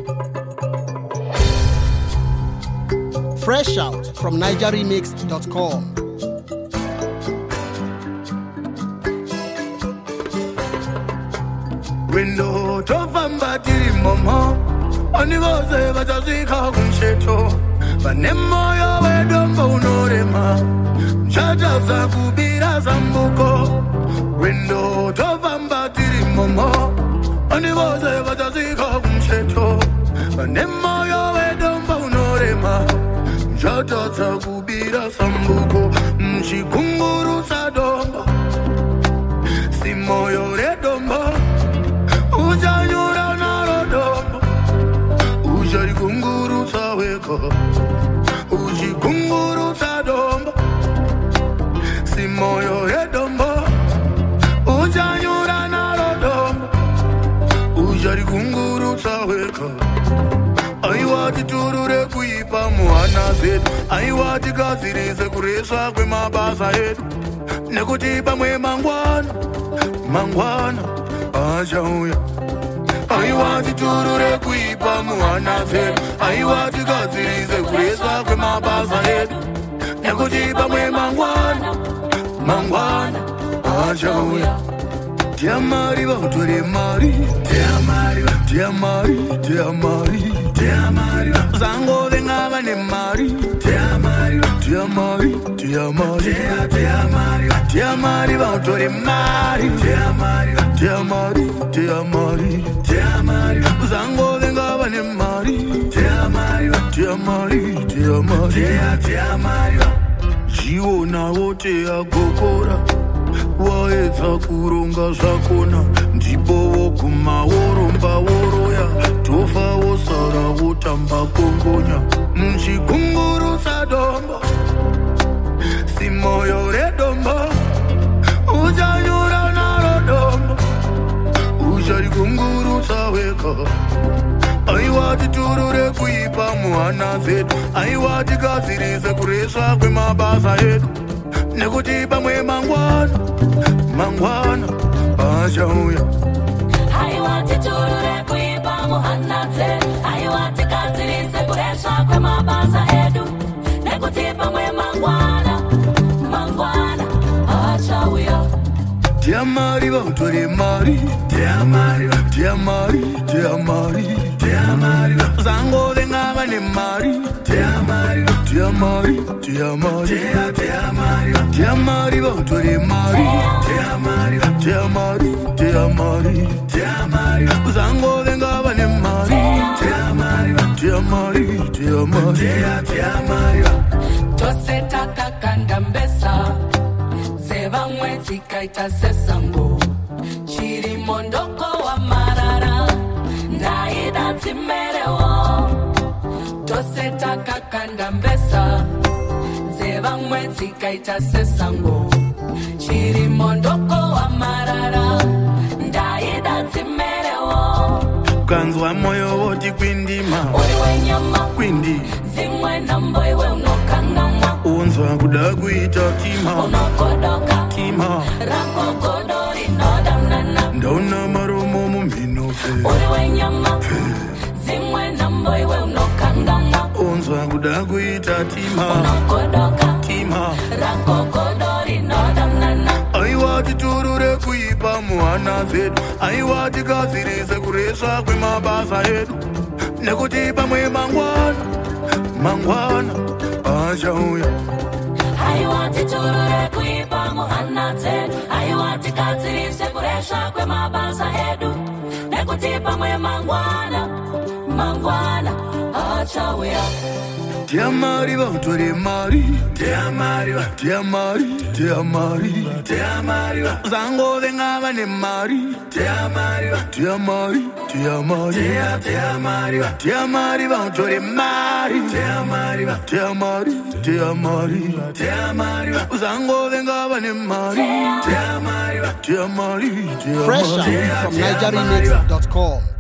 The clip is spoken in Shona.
Fresh out from NigerRemix.com. Window to vambati mama Anigoze batazika kumsheto Vanemoyo wedombo unorema Chataza kubira zambuko Window to vambati mama Anigoze batazika kumsheto Vanemoyo wedombo unorema Chataza kubira zambuko Mchikunguru sadombo Simoyo redombo Ujanyura narodombo Ujari kunguru saweko Uji kunguru sadombo Simoyo redombo Ujanyura narodombo Ujari kunguru saweko Aiwati turure kuipa muhana zetu Aiwati kazirize kureswa kwe mabasa yetu Nekutipa mwe mangwana Ajauya Aiwati turure kuipa muhana zetu Aiwati kazirize kureswa kwe mabasa yetu Nekutipa mwe mangwana Ajauya Tiamari bautore mari Tiamari Zango dengaba ne mari Tiamari bautore mari Tiamari Zango dengaba ne mari Tiamari Jiwo na wote agogora Waeza kuronga zakona Ndipo wokuma woromba woroya Tofa wosara wotamba kongonya Mchikunguru sadombo Simoyo redombo Ujanyura narodombo Ujari kunguru saweka Aiwati turure kuipa muhana zetu Aiwati kazirize kureswa kwe mabasa yetu Nekutipa mwe mangwana Ajauya Aiwati turure kuipa muhana zetu Aiwati kazirize kureswa kwe mabasa yetu Nekutipa mwe mangwana Ajauya Tiamari bautore mari Tiamari Zango dengaba ne mari Tiamari bautore mari Tiamari Zango dengaba ne mari Tiamari Toseta kakanda mbesa Seva mwezi kaita sesango Chiri mondoko wa marara Naida timerewo Toseta kakanda mbesa Seva mwezi kaita sesango Chiri mondoko wa marara Naida timerewo Kanzwa moyo woti kwindima Uliwe nyama Kwindi Zimwe nambo iwe unokangama Unzwa kudaguita tima Unokodoka Tima Rako kodori nodamnana Ndona maromo muminofe Uliwe nyama Zimwe nambo iwe unokangama Unzwa kudaguita tima Unokodoka Tima Rako kodori nodamnana Aiwati turure kuipa muhana zetu Aiwati kazirize kureswa kwe mabasa yetu Nekutipa mwe mangwana Ajauya Aiwati turure kuipa muhana zetu Aiwati kazirize kureswa kwe mabasa yetu Nekutipa mwe mangwana Ajauya Tiamari bautore mari Tiamari Zango dengaba ne mari Tiamari bautore mari Tiamari Zango dengaba ne mari Fresh out from NigerRemix.com.